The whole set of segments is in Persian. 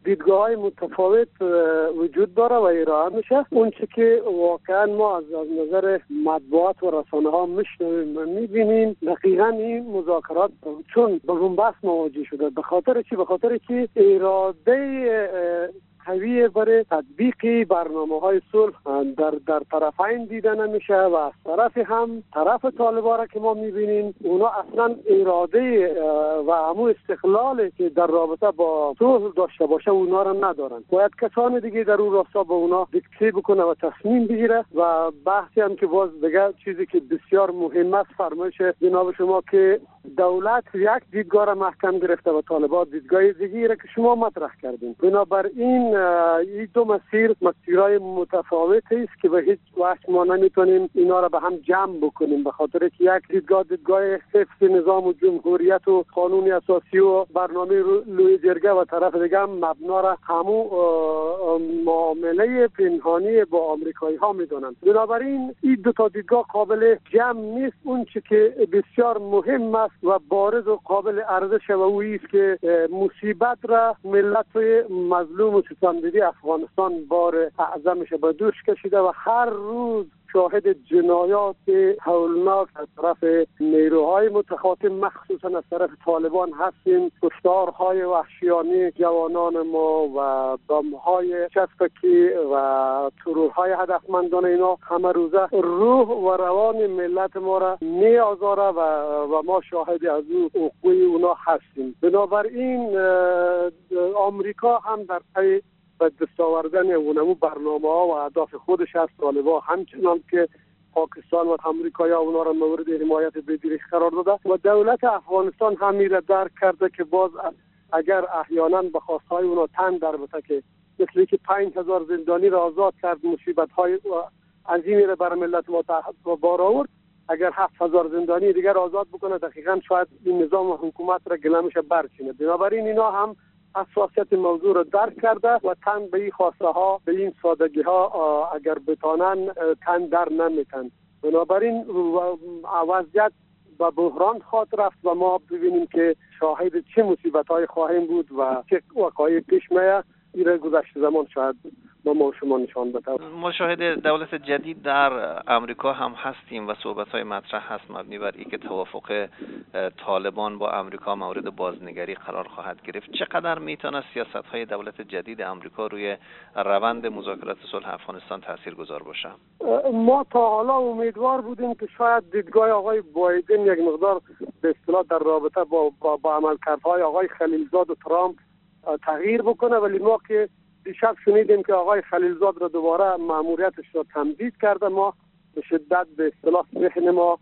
دیدگاه‌های متفاوت وجود داره و ارائه میشه. اون چی که واقعا ما از نظر مطبوعات و رسانه ها میشنویم و میبینیم، دقیقاً این مذاکرات چون به بنبست مواجه شده. به خاطر که اراده قوی برای تطبیق برنامه‌های صلح در طرفین دیده نمیشه و از طرف طالبان را که ما میبینیم، اونا اصلا اراده و همون استقلالی که در رابطه با صلح داشته باشه اونا را ندارن. باید کسان دیگه در اون راستا به اونا دیکته بکنه و تصمیم بگیره. و بحثی هم که باز دیگه چیزی که بسیار مهم است فرمایش جناب شما که دولت یک دیدگاه را محکم گرفته و طالبان دیدگاه دیگه را که شما مطرح کردین. بنابراین این دو مسیرهای متفاوتی است که به هیچ وجه ما نمیتونیم اینا را به هم جمع بکنیم، به خاطر که یک دیدگاه حفظ نظام و جمهوریت و قانون اساسی و برنامه لوی جرگه و طرف دیگه هم مبنا را همون معامله پنهانی با آمریکایی ها میدونن. بنابراین این دو تا دیدگاه قابل جمع نیست. اون چی که بسیار مهم است و بارز و قابل ارزش و اویی است که مصیبت را ملت مظلوم و ستمدیده افغانستان بار اعظمش به دوش کشیده و هر روز شاهد جنایات هولناک از طرف نیروهای متخاصم مخصوصا از طرف طالبان هستیم. کشتارهای وحشیانه جوانان ما و بمب‌های چسبکی و ترورهای هدفمندانه اینا همه روزه روح و روان ملت ما را می‌آزاره و ما شاهد از وقوع اونا هستیم. بنابراین آمریکا هم در پی و دست آوردن اونمو برنامه‌ها و اهداف خودش از طالبان، همچنان که پاکستان و امریکا اونا را مورد حمایت بدیری قرار داده و دولت افغانستان هم میره درک کرده که باز اگر احیانا به خواستهای اونا تن در بته که مثل که 5000 زندانی را آزاد کرد، مصیبت‌های عظیمی را بر ملت ما بار آورد، اگر 7000 زندانی دیگر آزاد بکنه دقیقاً شاید این نظام و حکومت را گلمش برچینه. بنابراین اینا هم حساسیت موضوع را درک کرده و تن به این خواسته ها به این سادگی ها اگر بتانن تن در نمیتن. بنابراین وضعیت به بحران خواهد رفت و ما ببینیم که شاهد چه مصیبت های خواهیم بود و چه وقایع پیش میاد. این گذشته زمان شاید با ما شما نشان بده. مشاهد دولت جدید در امریکا هم هستیم و صحبت‌های مطرح هست مبنی بر اینکه توافق طالبان با امریکا مورد بازنگری قرار خواهد گرفت. چقدر میتونه سیاست‌های دولت جدید امریکا روی روند مذاکرات صلح افغانستان تاثیرگذار باشه؟ ما تا حالا امیدوار بودیم که شاید دیدگاه آقای بایدن یک مقدار به اصطلاح در رابطه با عملکردهای آقای خلیلزاد و ترامپ تغییر بکنه، ولی ما که دیشب شنیدیم که آقای خلیلزاد را دوباره مأموریتش را تمدید کرده، ما به شدت به اصطلاح ذهن ما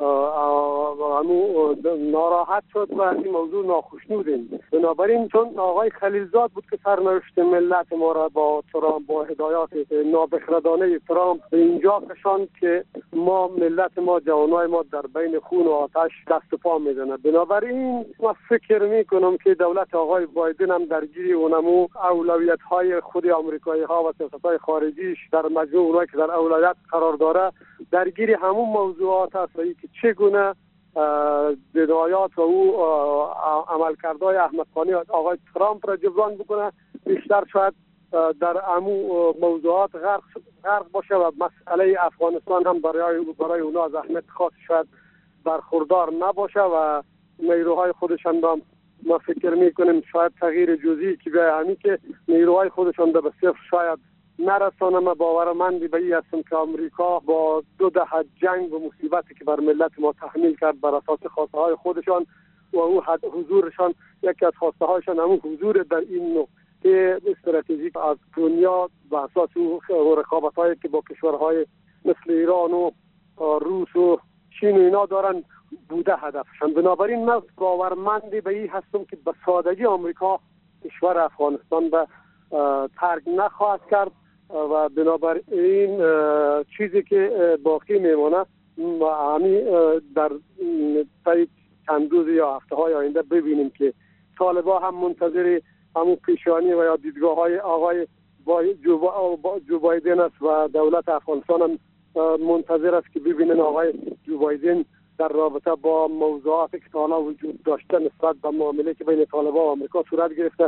ناراحت شد و این موضوع ناخوشنودیم. بنابراین چون آقای خلیلزاد بود که سرنوشت ملت ما را با ترامپ با هدایات نابخردانه ترامپ به اینجا کشاند که ما ملت ما جوانای ما در بین خون و آتش دست و پا میزنه. بنابراین ما فکر میکنم که دولت آقای بایدن هم درگیری اونمو اولویت های خود آمریکایی ها و سیاست های خارجیش در مجموع اونایی که در اولویت قرار داره درگیری همون موضوعات است که چگونه جنایات و او عملکردهای احمقانه آقای ترامپ را جبران بکنه. بیشتر شاید در همون موضوعات غرق باشه و مسئله افغانستان هم برای اونا از اهمیت خاص شاید برخوردار نباشه و نیروهای خودشان هم ما فکر میکنیم شاید تغییر جزئی که به همین که نیروهای خودشان به صفر شاید نرسانه. من باورمندی به این هستم که آمریکا با 2 دهه جنگ و مصیبتی که بر ملت ما تحمیل کرد بر اساس خواسته های خودشان و او حضورشان، یکی از خواسته هایشان همون حضور در این نقطه استراتژیک از دنیا بر اساس او رقابت هایی که با کشورهای مثل ایران و روس و چین و اینا دارن بوده هدفشان. بنابراین من باورمندی به این هستم که به سادگی آمریکا کشور افغانستان به ترک نخواهد کرد و بنابراین چیزی که باقی میمونه همین در طی چند روز یا هفته های آینده ببینیم که طالبان هم منتظر همون پیشانی و یا دیدگاه های آقای جو بایدن است و دولت افغانستان هم منتظر است که ببینن آقای جو بایدن در رابطه با موضوعاتی که تا حالا وجود داشته نسبت به معامله که بین طالبان و آمریکا صورت گرفته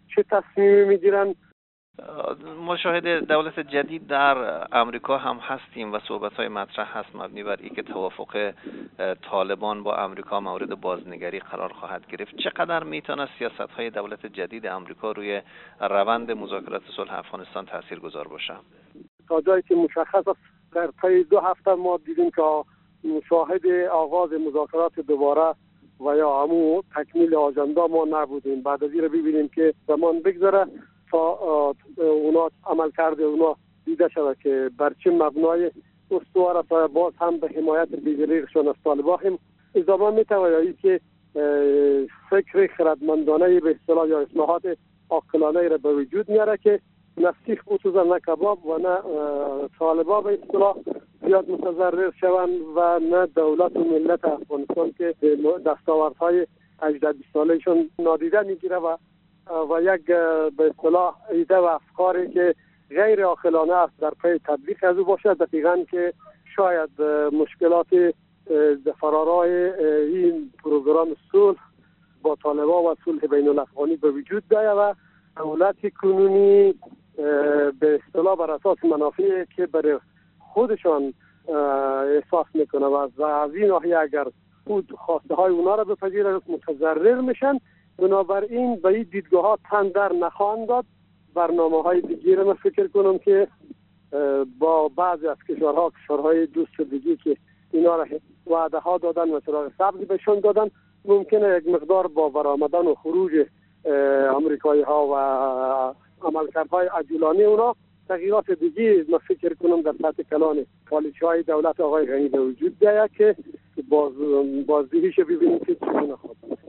چه تصمیمی میگیرن. مشاهده دولت جدید در امریکا هم هستیم و صحبت‌های مطرح هست مبنی بر اینکه توافق طالبان با امریکا مورد بازنگری قرار خواهد گرفت. چقدر میتونه سیاست‌های دولت جدید امریکا روی روند مذاکرات صلح افغانستان تاثیرگذار باشه؟ تا جایی که مشخص است در طی 2 هفته ما دیدیم که شاهد آغاز مذاکرات دوباره و یا همون تکمیل آژاندا ما نبودیم. بعد از این رو ببینیم که زمان بگذره تا اونا عمل کرده اونا دیده شود که بر چه مبنای استوار است. باز هم به حمایت بی‌دریغشان از طالبان هم ادامه میتواند که فکر خردمندانه به اصطلاح یا اصلاحات عاقلانه را به وجود میاره که نه سیخ خصوصا نه کباب و نه طالبان به اصطلاح زیاد متضرر شوند و نه دولت و ملت افغانستان که دستاوردهای 18 سالهشون نادیده میگیره و یک به اصطلاح ایده و افکاری که غیر عاقلانه است در پی تطبیق از او باشد. دقیقاً که شاید مشکلات فرارای این پروگرام صلح با طالبان و صلح بین الافغانی به وجود بیاید و دولت کنونی به اصطلاح بر اساس منافعی که برای خودشان احساس میکنه و از این ناحیه اگر خود خواسته های اونا را بپذیره متضرر میشن. بنابراین به این دیدگاه ها تن در نخواهند داد. برنامه های دیگه را من فکر کنم که با بعضی از کشورهای دوست دیگه که اینا را وعده ها دادن و چراغ سبزی بهشون دادن، ممکنه یک مقدار با برآمدن و خروج امریکایی ها و عملکردهای عجولانه اونا تغییرات دیگه من فکر کنم در سطح کلان پالیسی های دولت آقای غنی به وجود بیاید که بازدهیش ببینیم که چگونه خواهد.